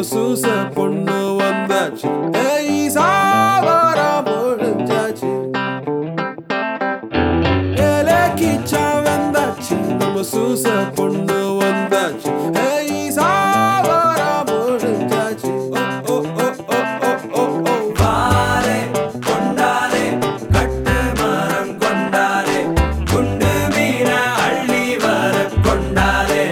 சூச பொண்ணு வந்தாச்சு. ஏய் சாவரம் பொழிஞ்சாச்சு. ஏலே கிச்சா வந்தாச்சு. நம்ம சூச பொண்ணு வந்தாச்சு. ஏய் சாவரம் பொழிஞ்சாச்சு. ஓ ஓ ஓ ஓ ஓ ஓ வாரே கொண்டாரே கட்டு மரம் கொண்டாரே குண்டு மீன அள்ளி வர கொண்டாரே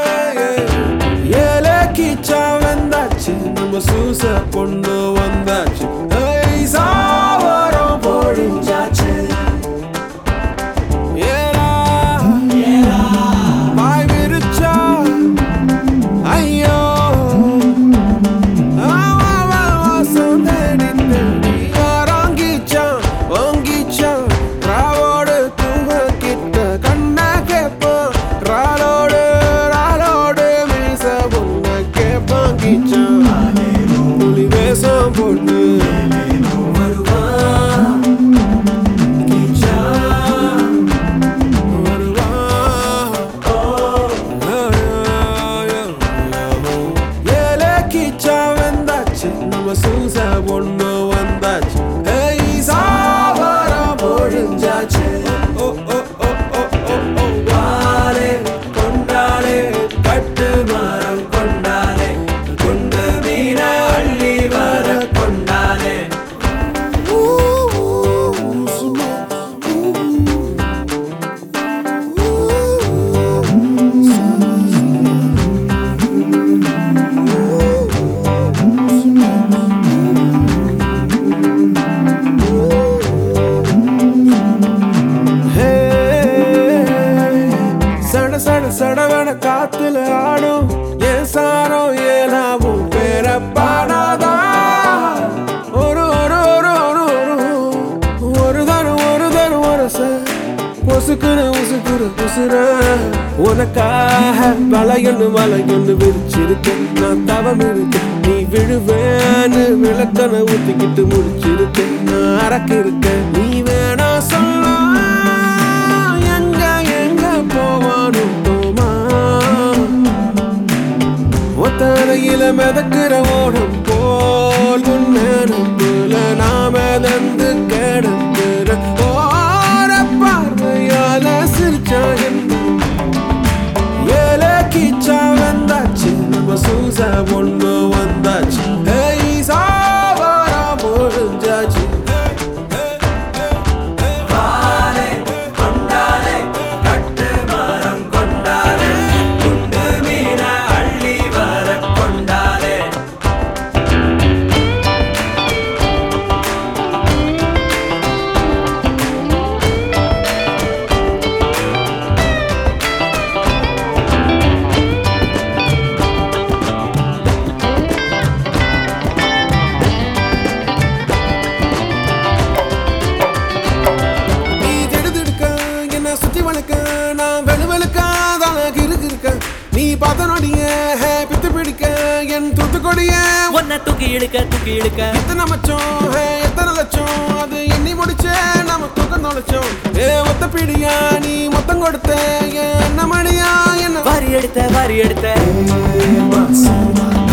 ஏலே கிச்சா வந்தாச்சு. நம்ம சூச பொண்ணு வந்தாச்சு. ஏய் சாவரம் பொழிஞ்சாச்சு. ஏலா வாய் விரிச்சா ஐயோ வாசம் தேடி தேடி இறங்கிச்சான் வாங்கிச்சான். ராவோடு தூங்க கிட்ட கண்ணா கேப்பான். ராலோடு மீச பொண்ண கேப்பாங்கிச்சான். புலி வேஷம் போட்டு வருவான் கிச்சா ஏலே கிச்சா வந்தாச்சு. நம்ம சூச பொண்ணு வந்தாச்சு. ஏய் சாவரம் பொழிஞ்சாச்சு. ஓ ஓ ஓ ஓ ஓ ஓ வாரே கொண்டாரே கட்டு மரம் கொண்டாரே குண்டு மீன அள்ளி வர கொண்டாரே சட சட சடவன காத்துல ஆடும் ஏன் சாரோ ஏலாவும் பேர பாடாதா. ஒரு ஒரு ஒரு ஒரு ஒரு தரும் ஒரு பொசுக்குரு உசுக்குரு உசுர உனக்காக வளையொன்னு விரிச்சிருக்கேன். நான் தவம் இருக்கேன் நீ விழுவேன்னு விளக்கனை ஊத்திக்கிட்டு முடிச்சிருக்கேன். நான் அரக்கு இருக்கேன் நீ வேணா சொல்ல எங்க போவானும் தோமா. ஒத்தரையில மிதக்கிற ஓடம் போல் உன்னெடுப்புல நாம தந்து கிடக்குற ஓர பார்வையால சிரிச்சா என்ன. ஏலே கிச்சா வந்தாச்சு. நம்ம சூச பொண்ணு வந்தாச்சு. ஏய் சாவரம் பொழிஞ்சாச்சு. வாரே கொண்டாரே கட்டு மரம் கொண்டாரே குண்டு மீன அள்ளி வர கொண்டாரே நீ திடுதிடுக்க என்ன சுத்தி வளர்க்க நான் வெளுவெளுக்க தானாக இருக்க. நீ பார்த்த நொடிய பித்து பிடிக்க என் தூத்துக்கொடிய உன்னை தூக்கி இழுக்க எத்தனை மச்சம் எத்தனை லட்சம் அது எண்ணி முடிச்சே நம்ம தூக்கம் தொலைச்சோம். ஒத்த பிடியா நீ மொத்தம் கொடுத்த என்ன மணியா என்ன வாரி எடுத்த